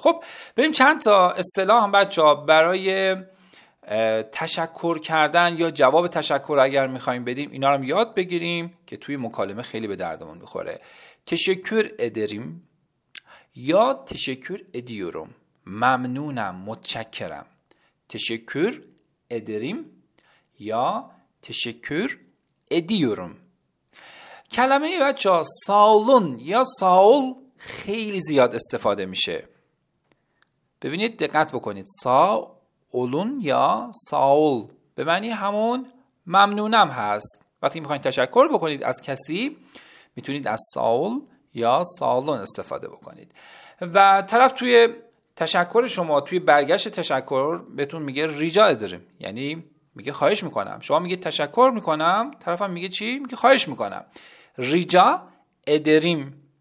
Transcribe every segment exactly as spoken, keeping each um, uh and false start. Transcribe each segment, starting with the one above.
خب بریم چند تا اصطلاح هم بچه‌ها برای تشکر کردن یا جواب تشکر اگر میخوایم بدیم اینا رو هم یاد بگیریم که توی مکالمه خیلی به دردمون میخوره. تشکر ederim یا تشکر ediyorum. ممنونم، متشکرم. تشکر ederim یا تشکر ediyorum. کلمه بچه‌ها ساولون یا ساول خیلی زیاد استفاده میشه. ببینید دقت بکنید، ساولون یا ساول به معنی همون ممنونم هست. وقتی میخواین تشکر بکنید از کسی میتونید از ساول یا ساولون استفاده بکنید. و طرف توی تشکر شما، توی برگشت تشکر بهتون میگه ریجا ederim، یعنی میگه خواهش میکنم. شما میگه تشکر میکنم، طرفم میگه چی؟ میگه خواهش میکنم. ریجا ederim.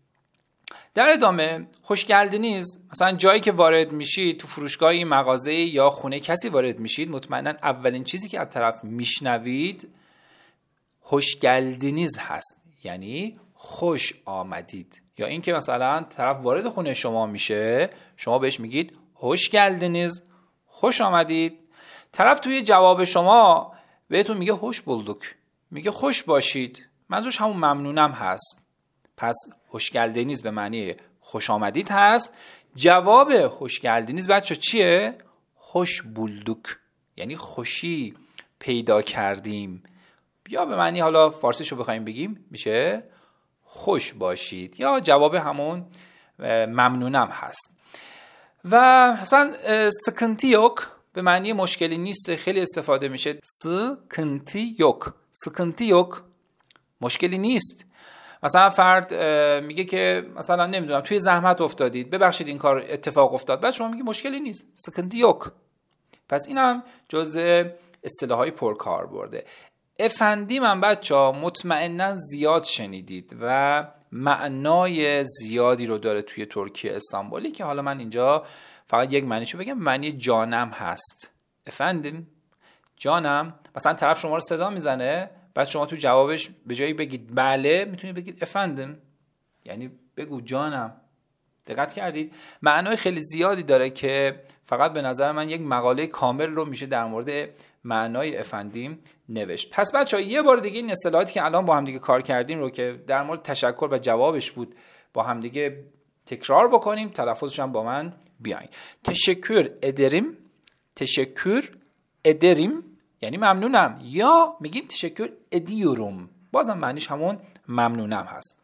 در ادامه خوش geldiniz، مثلا جایی که وارد میشید، تو فروشگاهی، مغازه یا خونه کسی وارد میشید، مطمئنا اولین چیزی که از طرف میشنوید خوش geldiniz هست، یعنی خوش آمدید. یا این که مثلا طرف وارد خونه شما میشه، شما بهش میگید خوش geldiniz، خوش آمدید. طرف توی جواب شما بهتون میگه خوش bulduk، میگه خوش باشید. منظورش همون ممنونم هست. پس خوش geldiniz به معنی خوش آمدید هست. جواب خوش geldiniz بچه چیه؟ خوش bulduk، یعنی خوشی پیدا کردیم. یا به معنی حالا فارسیشو بخوایم بگیم میشه خوش باشید، یا جواب همون ممنونم هست. و مثلا sıkıntı yok به معنی مشکلی نیست، خیلی استفاده میشه. sıkıntı yok، sıkıntı yok، مشکلی نیست. مثلا فرد میگه که مثلا نمیدونم توی زحمت افتادید، ببخشید این کار اتفاق افتاد، بعد شما میگی مشکلی نیست، sıkıntı yok. پس این هم جزء اصطلاحات پرکار برده. افندی من بچه‌ها مطمئنا زیاد شنیدید و معنای زیادی رو داره توی ترکیه استانبولی که حالا من اینجا فقط یک معنیشو بگم. معنی جانم هست. افندیم جانم. مثلا طرف شما رو صدا میزنه، بعد شما تو جوابش به جایی بگید بله میتونید بگید افندیم، یعنی بگو جانم. دقت کردید؟ معنای خیلی زیادی داره که فقط به نظر من یک مقاله کامل رو میشه در مورد معنای افندیم نوشت. پس بچه‌ها یه بار دیگه این اصطلاحاتی که الان با هم دیگه کار کردیم رو که در مورد تشکر و جوابش بود با هم دیگه تکرار بکنیم، تلفظش هم با من بیاین. تشکر ederim، تشکر ederim یعنی ممنونم، یا میگیم تشکر ediyorum، بازم معنیش همون ممنونم هست.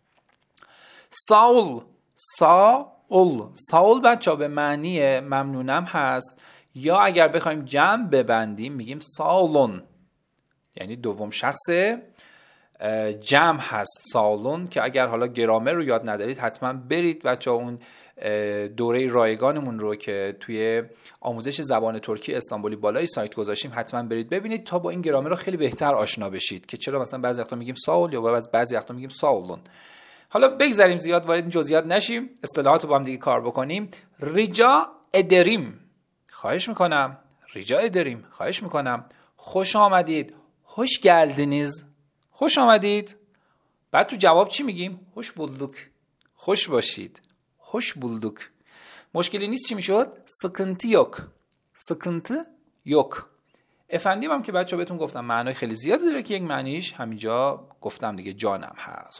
ساول، ساول، ساول بچه‌ها به معنی ممنونم هست، یا اگر بخوایم جمع ببندیم میگیم ساولون، یعنی دوم شخص جمع هست ساولون، که اگر حالا گرامر رو یاد ندارید حتما برید بچه‌ها اون دوره رایگانمون رو که توی آموزش زبان ترکی استانبولی بالای سایت گذاشتیم حتما برید ببینید تا با این گرامر رو خیلی بهتر آشنا بشید که چرا مثلا بعضی وقتا میگیم ساول یا بعضی وقتا میگیم ساولون. حالا بگذاریم زیاد وارد این جزئیات نشیم، اصطلاحات رو با هم دیگه کار بکنیم. ریجا ederim، خواهش میکنم. ریجا ederim، خواهش میکنم. خوش آمدید، خوش geldiniz، خوش آمدید. بعد تو جواب چی میگیم؟ خوش bulduk، خوش باشید، خوش bulduk. مشکلی نیست چی میشد؟ sıkıntı yok، sıkıntı yok. افندیم هم که بچه بهتون گفتم معنای خیلی زیادی داره که یک معنیش همینجا گفتم دیگه جانم هست.